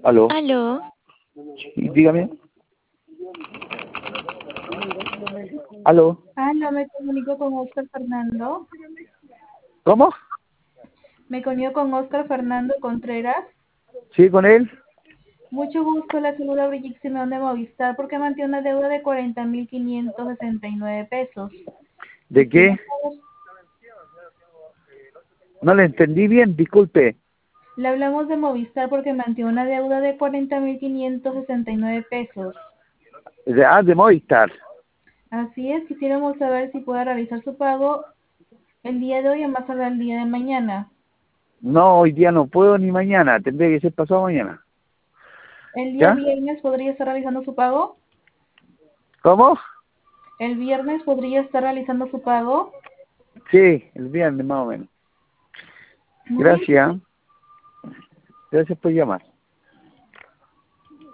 Aló, Aló, sí, dígame. Aló, No me comunico con Oscar Fernando. ¿cómo? Me comunico con Oscar Fernando Contreras. ¿Sí, con él? Mucho gusto, la saluda Brigitte Simón de Movistar porque mantiene una deuda de 40.569 pesos. ¿De Quisiera qué? saber, No le entendí bien, disculpe. le hablamos de Movistar porque mantiene una deuda de 40.569 pesos. De Movistar. Así es, quisiéramos saber si puede realizar su pago el día de hoy o más tarde el día de mañana. No, hoy día no puedo ni mañana, tendré que ser pasado mañana. ¿El día ¿Ya? viernes podría estar realizando su pago? ¿Cómo? ¿El viernes podría estar realizando su pago? Sí, el viernes más o menos. Muy bien. Gracias. Gracias por llamar.